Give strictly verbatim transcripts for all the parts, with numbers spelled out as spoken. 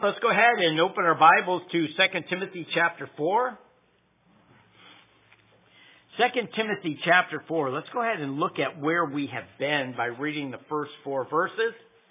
Let's go ahead and open our Bibles to Second Timothy chapter four. Second Timothy chapter four. Let's go ahead and look at where we have been by reading the first four verses.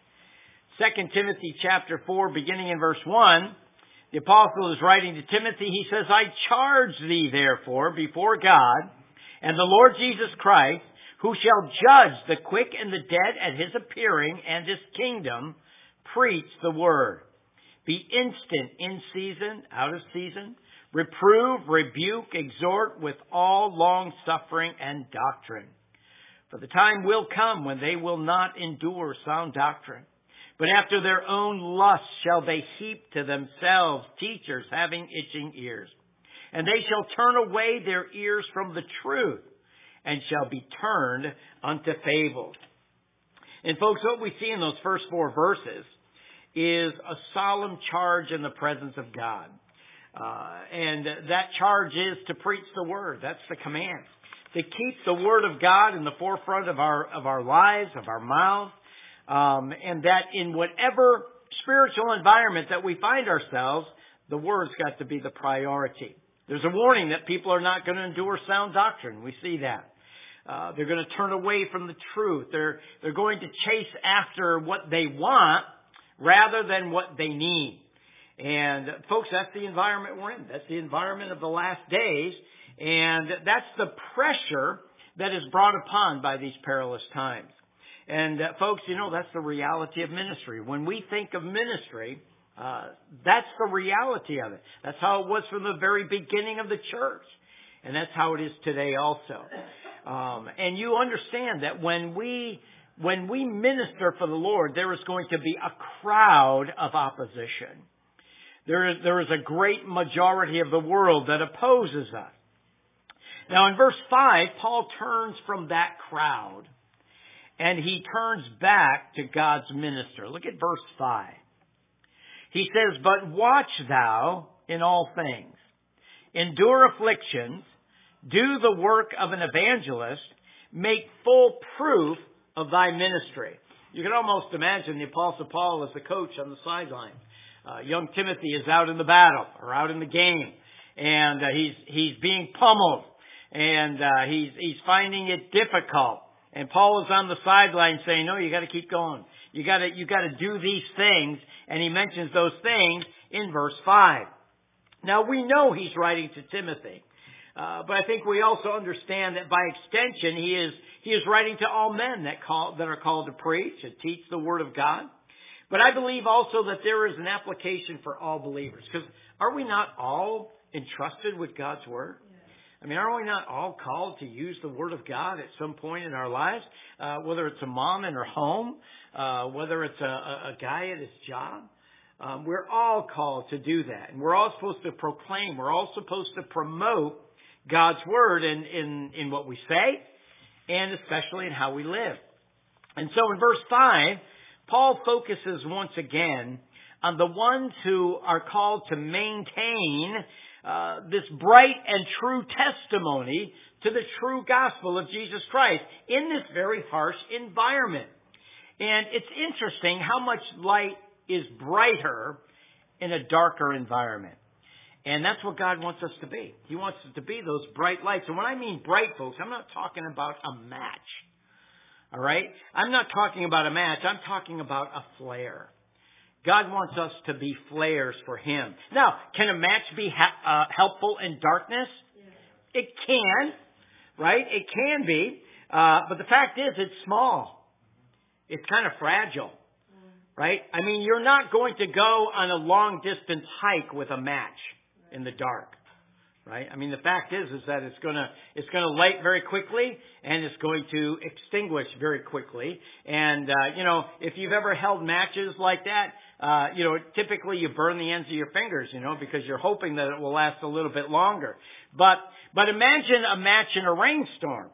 Second Timothy chapter four, beginning in verse one. The apostle is writing to Timothy. He says, I charge thee therefore before God and the Lord Jesus Christ, who shall judge the quick and the dead at his appearing and his kingdom, preach the word. Be instant in season, out of season. Reprove, rebuke, exhort with all long suffering and doctrine. For the time will come when they will not endure sound doctrine, but after their own lusts shall they heap to themselves teachers having itching ears. And they shall turn away their ears from the truth, and shall be turned unto fables. And folks, what we see in those first four verses is a solemn charge in the presence of God. Uh, and that charge is to preach the word. That's the command. To keep the word of God in the forefront of our, of our lives, of our mouths, um, and that in whatever spiritual environment that we find ourselves, the word's got to be the priority. There's a warning that people are not going to endure sound doctrine. We see that. Uh, they're going to turn away from the truth. They're, they're going to chase after what they want rather than what they need. And folks, that's the environment we're in. That's the environment of the last days. And that's the pressure that is brought upon by these perilous times. And uh, folks, you know, that's the reality of ministry. When we think of ministry, uh, that's the reality of it. That's how it was from the very beginning of the church. And that's how it is today also. Um, and you understand that when we when we minister for the Lord, there is going to be a crowd of opposition. There is, there is a great majority of the world that opposes us. Now in verse five, Paul turns from that crowd and he turns back to God's minister. Look at verse five. He says, but watch thou in all things, endure afflictions, do the work of an evangelist, make full proof of thy ministry. You can almost imagine the Apostle Paul as the coach on the sideline. Uh, young Timothy is out in the battle or out in the game, and uh, he's he's being pummeled, and uh, he's he's finding it difficult. And Paul is on the sideline saying, "No, you got to keep going. You got to you got to do these things." And he mentions those things in verse five. Now we know he's writing to Timothy. Uh, but I think we also understand that by extension, he is he is writing to all men that call that are called to preach and teach the Word of God. But I believe also that there is an application for all believers, because are we not all entrusted with God's Word? I mean, are we not all called to use the Word of God at some point in our lives? Uh, whether it's a mom in her home, uh, whether it's a, a, a guy at his job. Um, we're all called to do that. And we're all supposed to proclaim. We're all supposed to promote God's Word in, in, in what we say, and especially in how we live. And so in verse five, Paul focuses once again on the ones who are called to maintain uh, this bright and true testimony to the true gospel of Jesus Christ in this very harsh environment. And it's interesting how much light is brighter in a darker environment. And that's what God wants us to be. He wants us to be those bright lights. And when I mean bright, folks, I'm not talking about a match. All right? I'm not talking about a match. I'm talking about a flare. God wants us to be flares for Him. Now, can a match be ha- uh, helpful in darkness? Yeah. It can, right? It can be. Uh, but the fact is, it's small. It's kind of fragile, right? I mean, you're not going to go on a long distance hike with a match in the dark, right? I mean, the fact is, is that it's gonna, it's gonna light very quickly, and it's going to extinguish very quickly. And, uh, you know, if you've ever held matches like that, uh, you know, typically you burn the ends of your fingers, you know, because you're hoping that it will last a little bit longer. But, but imagine a match in a rainstorm,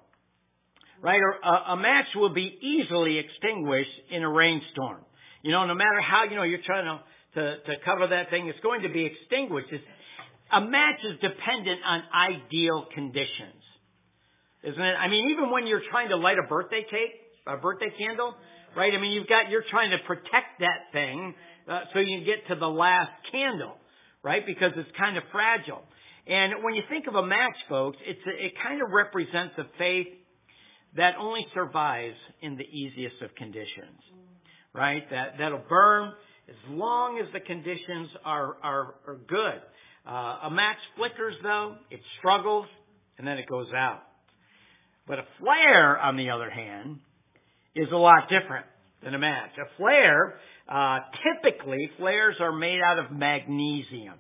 right? Or a, a match will be easily extinguished in a rainstorm. You know, no matter how, you know, you're trying to, to, to cover that thing, it's going to be extinguished. It's, A match is dependent on ideal conditions, isn't it? I mean, even when you're trying to light a birthday cake, a birthday candle, right? I mean, you've got, you're trying to protect that thing uh, so you can get to the last candle, right? Because it's kind of fragile. And when you think of a match, folks, it's a, it kind of represents a faith that only survives in the easiest of conditions, right? That, that'll burn as long as the conditions are, are, are good. Uh, a match flickers, though, it struggles, and then it goes out. But a flare, on the other hand, is a lot different than a match. A flare, uh, typically, flares are made out of magnesium.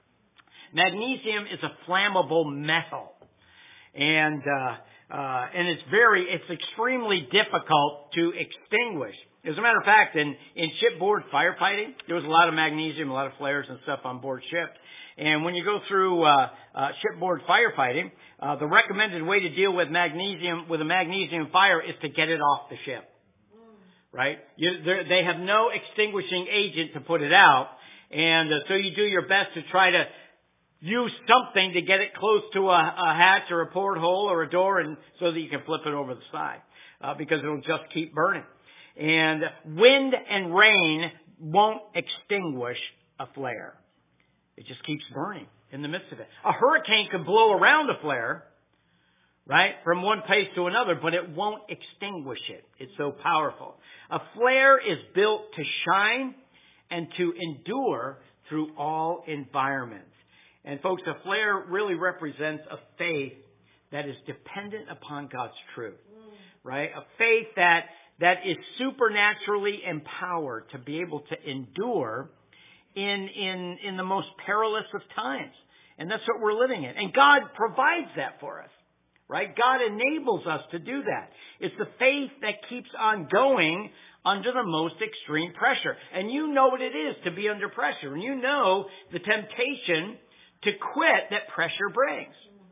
Magnesium is a flammable metal. And, uh, uh, and it's very, it's extremely difficult to extinguish. As a matter of fact, in, in shipboard firefighting, there was a lot of magnesium, a lot of flares and stuff on board ship. And when you go through uh, uh, shipboard firefighting, uh, the recommended way to deal with magnesium, with a magnesium fire, is to get it off the ship. Right? You, they have no extinguishing agent to put it out, and uh, so you do your best to try to use something to get it close to a, a hatch or a porthole or a door, and so that you can flip it over the side, uh, because it'll just keep burning. And wind and rain won't extinguish a flare. It just keeps burning in the midst of it. A hurricane can blow around a flare, right, from one place to another, but it won't extinguish it. It's so powerful. A flare is built to shine and to endure through all environments. And folks, a flare really represents a faith that is dependent upon God's truth, right? A faith that that is supernaturally empowered to be able to endure in in in the most perilous of times. And that's what we're living in. And God provides that for us, right? God enables us to do that. It's the faith that keeps on going under the most extreme pressure. And you know what it is to be under pressure. And you know the temptation to quit that pressure brings.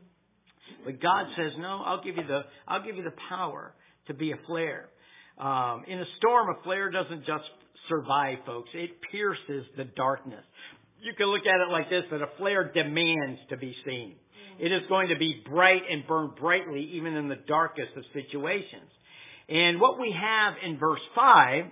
But God says, no, I'll give you the, I'll give you the power to be a flare. Um, in a storm, a flare doesn't just survive, folks. It pierces the darkness. You can look at it like this, that a flare demands to be seen. It is going to be bright and burn brightly even in the darkest of situations. And what we have in verse five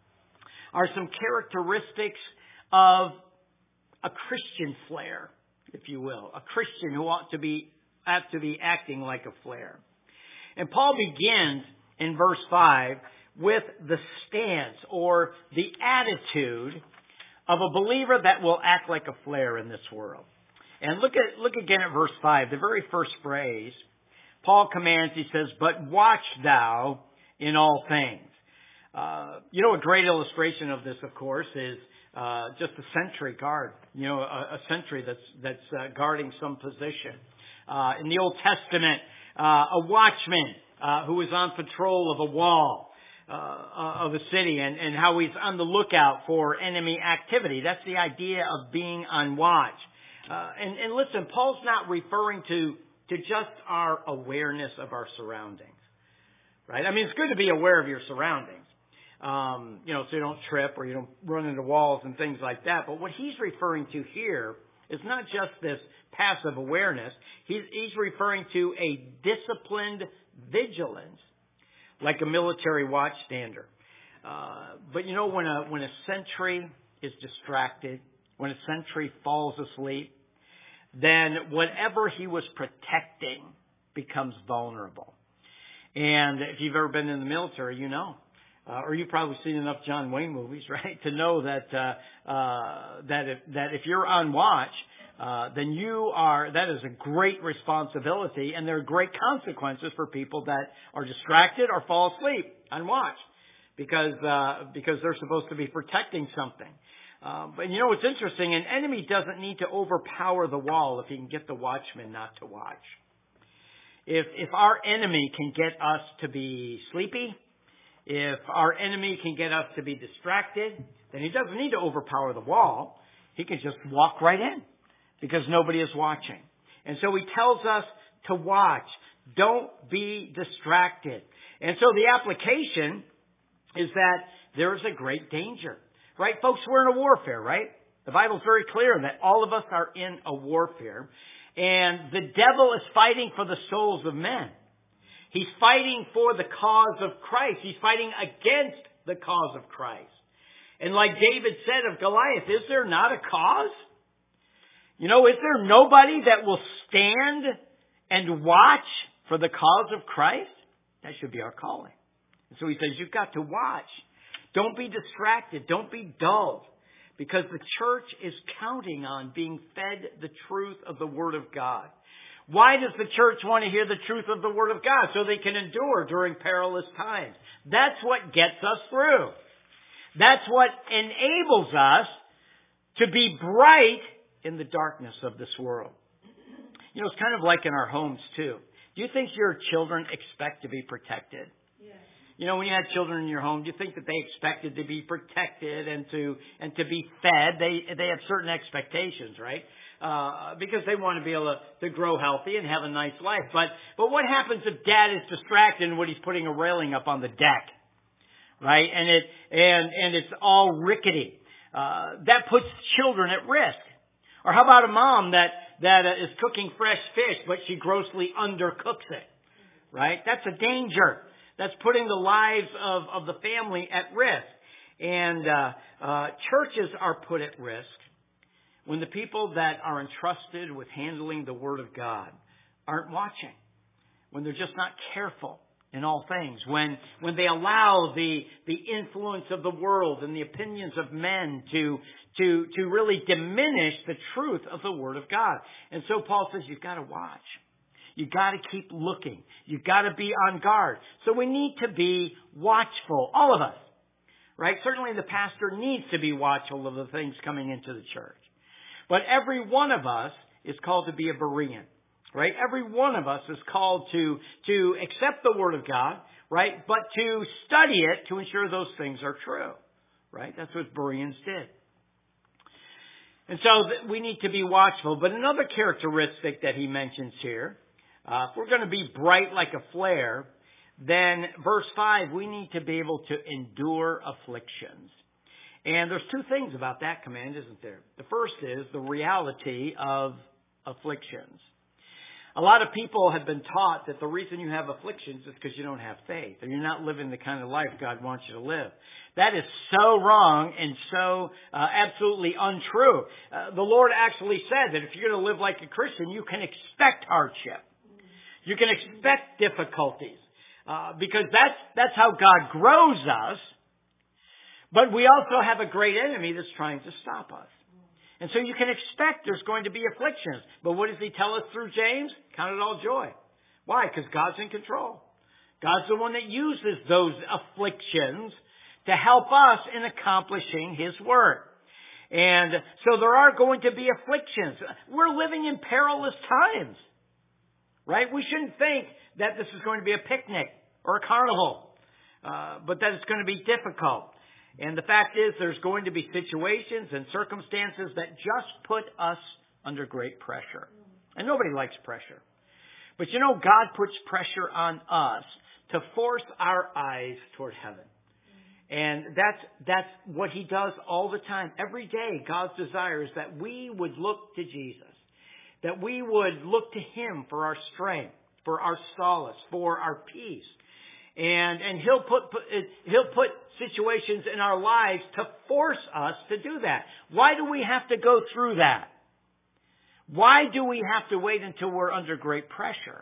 are some characteristics of a Christian flare, if you will. A Christian who ought to be, ought to be acting like a flare. And Paul begins in verse five with the stance or the attitude of a believer that will act like a flare in this world. And look at look again at verse five, the very first phrase. Paul commands, he says, "But watch thou in all things." Uh, you know, a great illustration of this, of course, is uh, just a sentry guard. You know, a, a sentry that's that's uh, guarding some position. Uh, in the Old Testament, uh, a watchman uh, who is on patrol of a wall uh, of a city, and, and how he's on the lookout for enemy activity. That's the idea of being on watch. Uh, and, and listen, Paul's not referring to, to just our awareness of our surroundings, right? I mean, it's good to be aware of your surroundings, um, you know, so you don't trip or you don't run into walls and things like that. But what he's referring to here is not just this passive awareness. He's, he's referring to a disciplined vigilance, like a military watchstander. Uh, but you know, when a when a sentry is distracted, when a sentry falls asleep, then whatever he was protecting becomes vulnerable. And if you've ever been in the military, you know, uh, or you've probably seen enough John Wayne movies, right, to know that uh, uh, that if that if you're on watch, uh, then you are. That is a great responsibility, and there are great consequences for people that are distracted or fall asleep on watch, because uh, because they're supposed to be protecting something. Uh, but you know what's interesting? An enemy doesn't need to overpower the wall if he can get the watchman not to watch. If if our enemy can get us to be sleepy, if our enemy can get us to be distracted, then he doesn't need to overpower the wall. He can just walk right in because nobody is watching. And so he tells us to watch. Don't be distracted. And so the application is that there is a great danger. Right, folks, we're in a warfare, right? The Bible's very clear that all of us are in a warfare. And the devil is fighting for the souls of men. He's fighting for the cause of Christ. He's fighting against the cause of Christ. And like David said of Goliath, is there not a cause? You know, is there nobody that will stand and watch for the cause of Christ? That should be our calling. And so he says, you've got to watch. Don't be distracted. Don't be dulled. Because the church is counting on being fed the truth of the Word of God. Why does the church want to hear the truth of the Word of God? So they can endure during perilous times. That's what gets us through. That's what enables us to be bright in the darkness of this world. You know, it's kind of like in our homes too. Do you think your children expect to be protected? Yes. You know, when you had children in your home, do you think that they expected to be protected and to and to be fed? They they have certain expectations, right? Uh, because they want to be able to, to grow healthy and have a nice life. But but what happens if dad is distracted when he's putting a railing up on the deck, right? And it and and it's all rickety. Uh, that puts children at risk. Or how about a mom that that uh, is cooking fresh fish, but she grossly undercooks it, right? That's a danger. That's putting the lives of, of the family at risk. And uh, uh, churches are put at risk when the people that are entrusted with handling the Word of God aren't watching, when they're just not careful in all things, when when they allow the the influence of the world and the opinions of men to to to really diminish the truth of the Word of God. And so Paul says you've got to watch. You've got to keep looking. You've got to be on guard. So we need to be watchful, all of us, right? Certainly the pastor needs to be watchful of the things coming into the church. But every one of us is called to be a Berean, right? Every one of us is called to, to accept the Word of God, right? But to study it to ensure those things are true, right? That's what Bereans did. And so we need to be watchful. But another characteristic that he mentions here, uh, if we're going to be bright like a flare, then verse five, we need to be able to endure afflictions. And there's two things about that command, isn't there? The first is the reality of afflictions. A lot of people have been taught that the reason you have afflictions is because you don't have faith, or you're not living the kind of life God wants you to live. That is so wrong and so uh, absolutely untrue. Uh, the Lord actually said that if you're going to live like a Christian, you can expect hardship. You can expect difficulties uh, because that's that's how God grows us. But we also have a great enemy that's trying to stop us. And so you can expect there's going to be afflictions. But what does he tell us through James? Count it all joy. Why? Because God's in control. God's the one that uses those afflictions to help us in accomplishing His work. And so there are going to be afflictions. We're living in perilous times, right? We shouldn't think that this is going to be a picnic or a carnival, uh, but that it's going to be difficult. And the fact is there's going to be situations and circumstances that just put us under great pressure. And nobody likes pressure. But you know, God puts pressure on us to force our eyes toward heaven. And that's that's what He does all the time. Every day, God's desire is that we would look to Jesus. That we would look to Him for our strength, for our solace, for our peace. And and He'll put, put He'll put situations in our lives to force us to do that. Why do we have to go through that? Why do we have to wait until we're under great pressure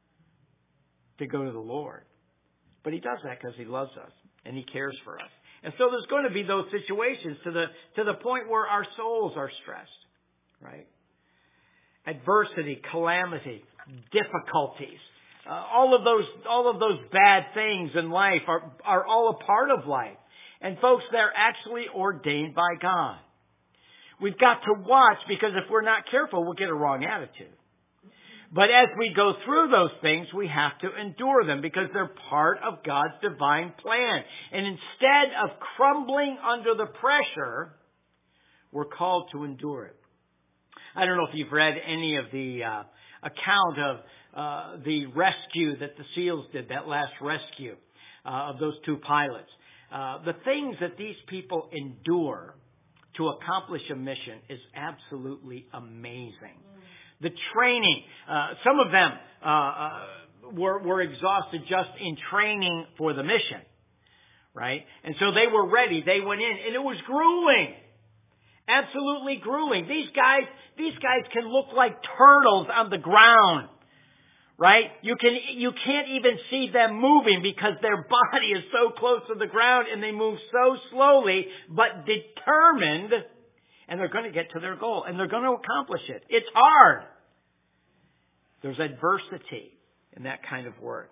to go to the Lord? But He does that because He loves us and He cares for us. And so there's going to be those situations to the to the point where our souls are stressed, right? Adversity, calamity, difficulties. Uh, all of those, all of those bad things in life are, are all a part of life. And folks, they're actually ordained by God. We've got to watch because if we're not careful, we'll get a wrong attitude. But as we go through those things, we have to endure them because they're part of God's divine plan. And instead of crumbling under the pressure, we're called to endure it. I don't know if you've read any of the uh, account of Uh, the rescue that the SEALs did, that last rescue uh, of those two pilots. Uh, the things that these people endure to accomplish a mission is absolutely amazing. Mm. The training, uh, some of them uh, uh, were, were exhausted just in training for the mission, right? And so they were ready. They went in, and it was grueling. Absolutely grueling. These guys, these guys can look like turtles on the ground. Right? You can, you can't even see them moving because their body is so close to the ground and they move so slowly, but determined, and they're going to get to their goal and they're going to accomplish it. It's hard. There's adversity in that kind of work.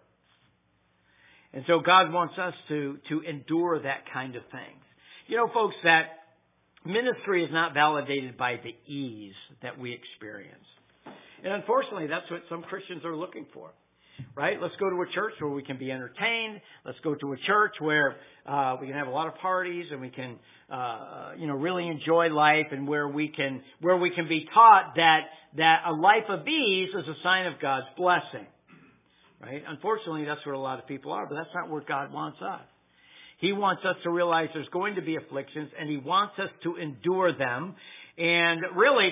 And so God wants us to, to endure that kind of things. You know, folks, that ministry is not validated by the ease that we experience. And unfortunately, that's what some Christians are looking for, right? Let's go to a church where we can be entertained. Let's go to a church where uh, we can have a lot of parties and we can, uh, you know, really enjoy life, and where we can where we can be taught that that a life of ease is a sign of God's blessing, right? Unfortunately, that's where a lot of people are, but that's not where God wants us. He wants us to realize there's going to be afflictions, and He wants us to endure them, and really,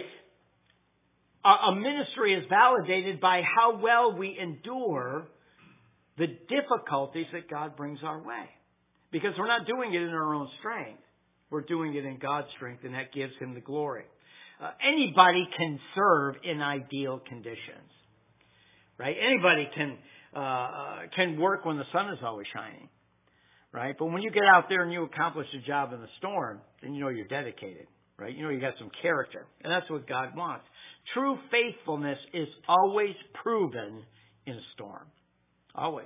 a ministry is validated by how well we endure the difficulties that God brings our way. Because we're not doing it in our own strength. We're doing it in God's strength, and that gives Him the glory. Uh, anybody can serve in ideal conditions. Right? Anybody can uh, can work when the sun is always shining. Right? But when you get out there and you accomplish a job in the storm, then you know you're dedicated. Right? You know you got some character. And that's what God wants. True faithfulness is always proven in a storm. Always.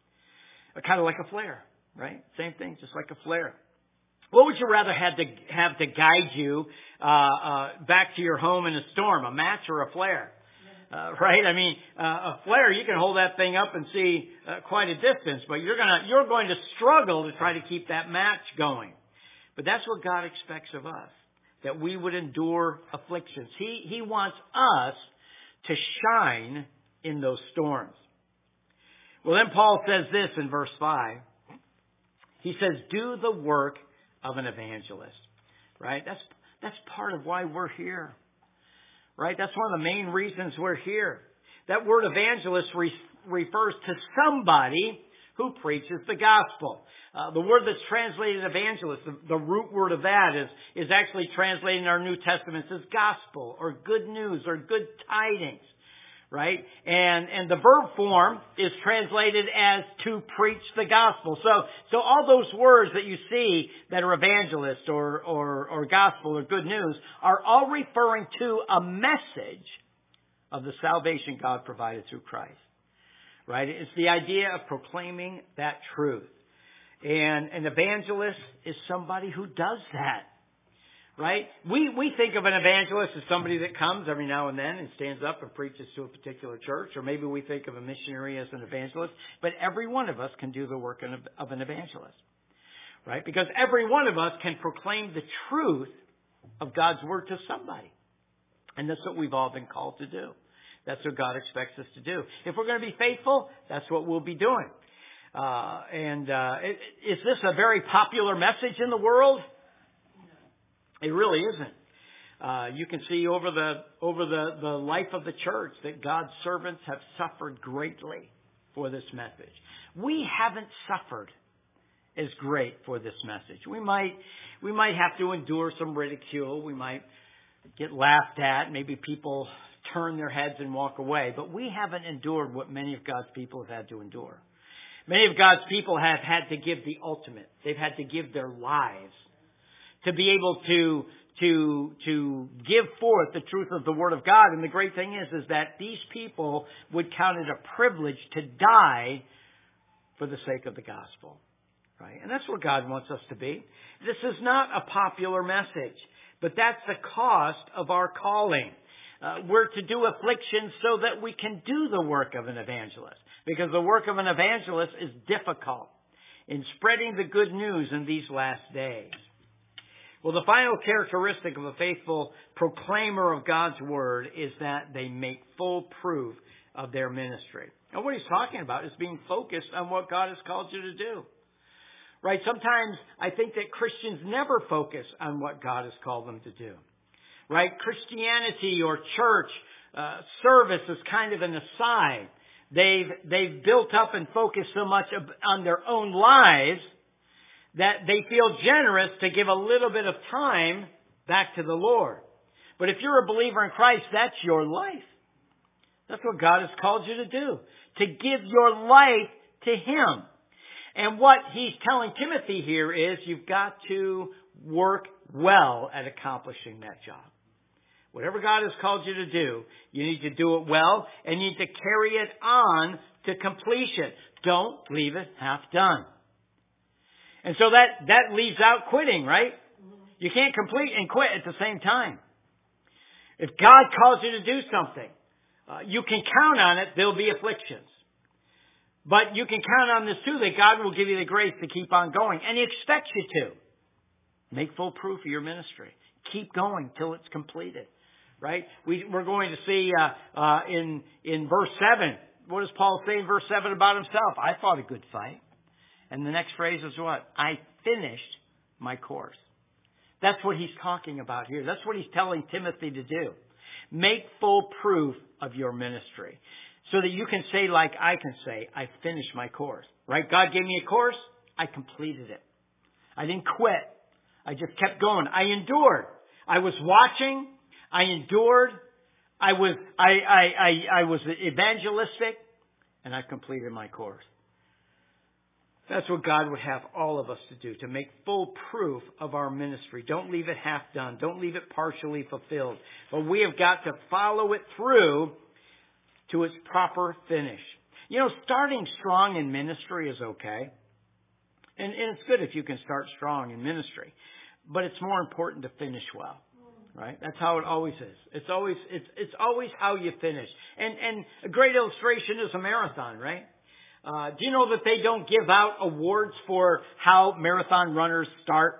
Kind of like a flare, right? Same thing, just like a flare. What would you rather have to have to guide you uh, uh, back to your home in a storm, a match or a flare? Uh, right? I mean, uh, a flare, you can hold that thing up and see uh, quite a distance, but you're gonna you're going to struggle to try to keep that match going. But that's what God expects of us. That we would endure afflictions. He, he wants us to shine in those storms. Well, then Paul says this in verse five. He says, do the work of an evangelist. Right? That's, that's part of why we're here. Right? That's one of the main reasons we're here. That word evangelist re- refers to somebody who preaches the gospel. Uh, the word that's translated evangelist, the, the root word of that is, is actually translated in our New Testament as gospel or good news or good tidings, right? And, and the verb form is translated as to preach the gospel. So, so all those words that you see that are evangelist or, or, or gospel or good news are all referring to a message of the salvation God provided through Christ, right? It's the idea of proclaiming that truth. And an evangelist is somebody who does that, right? We we think of an evangelist as somebody that comes every now and then and stands up and preaches to a particular church, or maybe we think of a missionary as an evangelist. But every one of us can do the work of an evangelist, right? Because every one of us can proclaim the truth of God's word to somebody. And that's what we've all been called to do. That's what God expects us to do. If we're going to be faithful, that's what we'll be doing. Uh, and uh, is this a very popular message in the world? It really isn't. Uh, you can see over the over the, the life of the church that God's servants have suffered greatly for this message. We haven't suffered as great for this message. We might we might have to endure some ridicule. We might get laughed at. Maybe people turn their heads and walk away. But we haven't endured what many of God's people have had to endure. Many of God's people have had to give the ultimate. They've had to give their lives to be able to to to give forth the truth of the Word of God. And the great thing is, is that these people would count it a privilege to die for the sake of the gospel. Right? And that's what God wants us to be. This is not a popular message, but that's the cost of our calling. Uh, we're to do affliction so that we can do the work of an evangelist. Because the work of an evangelist is difficult in spreading the good news in these last days. Well, the final characteristic of a faithful proclaimer of God's Word is that they make full proof of their ministry. And what he's talking about is being focused on what God has called you to do. Right? Sometimes I think that Christians never focus on what God has called them to do. Right? Christianity or church uh, service is kind of an aside. They've, they've built up and focused so much on their own lives that they feel generous to give a little bit of time back to the Lord. But if you're a believer in Christ, that's your life. That's what God has called you to do. To give your life to Him. And what He's telling Timothy here is you've got to work well at accomplishing that job. Whatever God has called you to do, you need to do it well and you need to carry it on to completion. Don't leave it half done. And so that, that leaves out quitting, right? You can't complete and quit at the same time. If God calls you to do something, uh, you can count on it. There'll be afflictions. But you can count on this too, that God will give you the grace to keep on going. And He expects you to. Make full proof of your ministry. Keep going till it's completed. Right? We, we're going to see uh, uh, in, in verse seven, what does Paul say in verse seven about himself? I fought a good fight. And the next phrase is what? I finished my course. That's what he's talking about here. That's what he's telling Timothy to do. Make full proof of your ministry. So that you can say like I can say, I finished my course. Right? God gave me a course. I completed it. I didn't quit. I just kept going. I endured. I was watching. I endured. I was, I, I, I, I was evangelistic. And I completed my course. That's what God would have all of us to do, to make full proof of our ministry. Don't leave it half done. Don't leave it partially fulfilled. But we have got to follow it through to its proper finish. You know, starting strong in ministry is okay. And, and it's good if you can start strong in ministry. But it's more important to finish well. Right? That's how it always is. It's always, it's, it's always how you finish. And, and a great illustration is a marathon, right? Uh, do you know that they don't give out awards for how marathon runners start?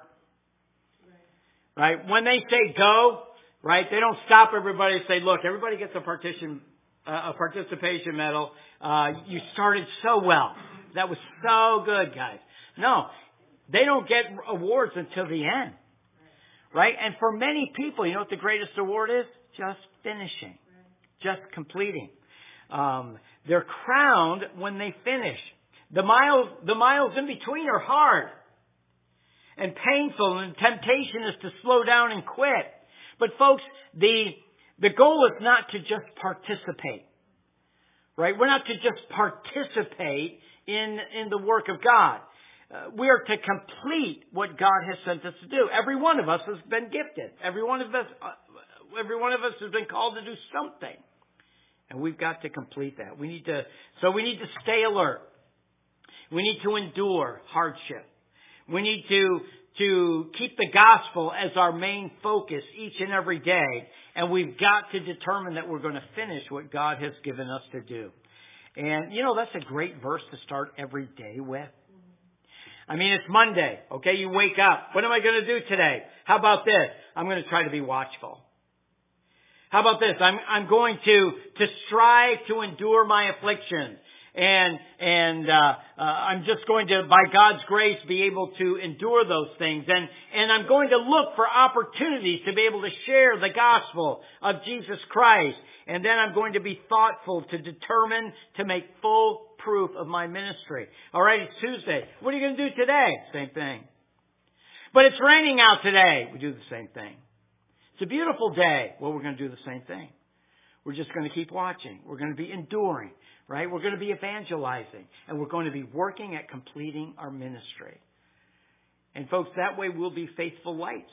Right? When they say go, right, they don't stop everybody and say, look, everybody gets a partition, uh, a participation medal. Uh, you started so well. That was so good, guys. No, they don't get awards until the end. Right? And for many people, you know what the greatest award is? Just finishing. Just completing. Um, they're crowned when they finish. The miles, the miles in between are hard and painful, and temptation is to slow down and quit. But folks, the, the goal is not to just participate. Right? We're not to just participate in, in the work of God. Uh, we are to complete what God has sent us to do. Every one of us has been gifted. Every one of us, uh, every one of us has been called to do something. And we've got to complete that. We need to, so we need to stay alert. We need to endure hardship. We need to, to keep the gospel as our main focus each and every day. And we've got to determine that we're going to finish what God has given us to do. And, you know, that's a great verse to start every day with. I mean, it's Monday. Okay, you wake up. What am I going to do today? How about this? I'm going to try to be watchful. How about this? I'm, I'm going to, to strive to endure my afflictions. And, and, uh, uh, I'm just going to, by God's grace, be able to endure those things. And, and I'm going to look for opportunities to be able to share the gospel of Jesus Christ. And then I'm going to be thoughtful to determine to make full proof of my ministry. All right, it's Tuesday. What are you going to do today? Same thing. But it's raining out today. We do the same thing. It's a beautiful day. Well, we're going to do the same thing. We're just going to keep watching. We're going to be enduring, right? We're going to be evangelizing. And we're going to be working at completing our ministry. And folks, that way we'll be faithful lights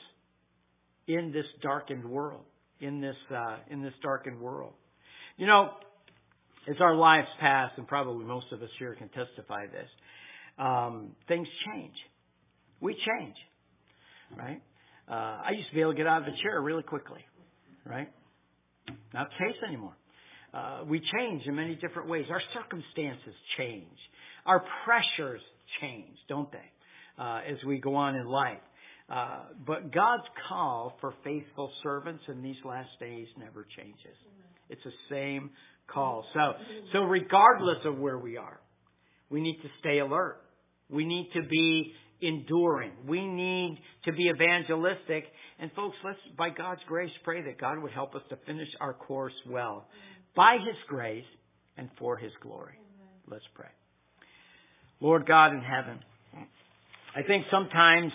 in this darkened world. In this, uh, in this darkened world. You know, as our lives pass, and probably most of us here can testify this, um, things change. We change, right? Uh, I used to be able to get out of the chair really quickly, right? Not the case anymore. Uh, we change in many different ways. Our circumstances change. Our pressures change, don't they? Uh, as we go on in life. Uh, but God's call for faithful servants in these last days never changes. It's the same call. So, so regardless of where we are, we need to stay alert. We need to be enduring. We need to be evangelistic. And folks, let's, by God's grace, pray that God would help us to finish our course well. By His grace and for His glory. Let's pray. Lord God in heaven, I think sometimes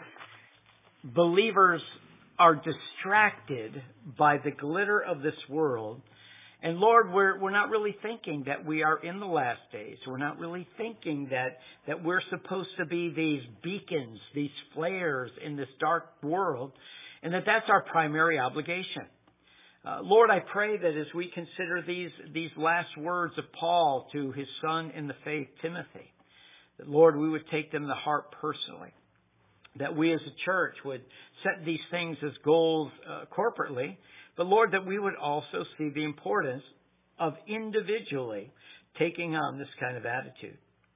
believers are distracted by the glitter of this world. And Lord, we're, we're not really thinking that we are in the last days. We're not really thinking that, that we're supposed to be these beacons, these flares in this dark world, and that that's our primary obligation. Uh, Lord, I pray that as we consider these, these last words of Paul to his son in the faith, Timothy, that Lord, we would take them to heart personally. That we as a church would set these things as goals uh, corporately, but Lord, that we would also see the importance of individually taking on this kind of attitude.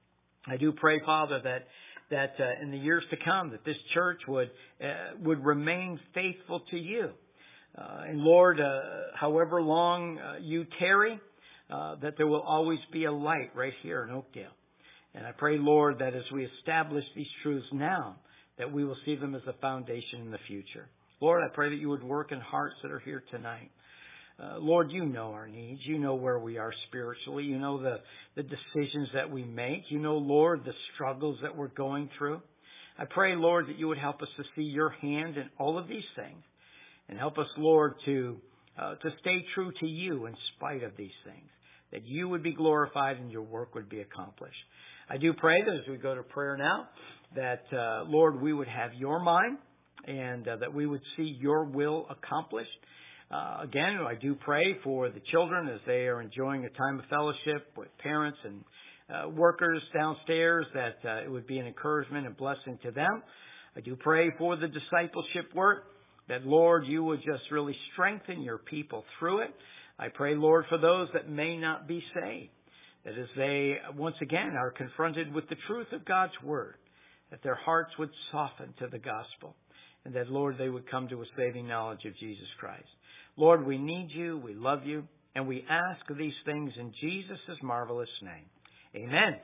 I do pray, Father, that that uh, in the years to come, that this church would uh, would remain faithful to you. Uh, and Lord, uh, however long uh, you tarry, uh, that there will always be a light right here in Oakdale. And I pray, Lord, that as we establish these truths now, that we will see them as a foundation in the future. Lord, I pray that you would work in hearts that are here tonight. Uh, Lord, you know our needs. You know where we are spiritually. You know the, the decisions that we make. You know, Lord, the struggles that we're going through. I pray, Lord, that you would help us to see your hand in all of these things. And help us, Lord, to uh, to stay true to you in spite of these things. That you would be glorified and your work would be accomplished. I do pray that as we go to prayer now, that, uh, Lord, we would have your mind and uh, that we would see your will accomplished. Uh, again, I do pray for the children as they are enjoying a time of fellowship with parents and uh, workers downstairs, that uh, it would be an encouragement and blessing to them. I do pray for the discipleship work, that, Lord, you would just really strengthen your people through it. I pray, Lord, for those that may not be saved, that as they, once again, are confronted with the truth of God's Word, that their hearts would soften to the gospel, and that, Lord, they would come to a saving knowledge of Jesus Christ. Lord, we need you, we love you, and we ask these things in Jesus' marvelous name. Amen.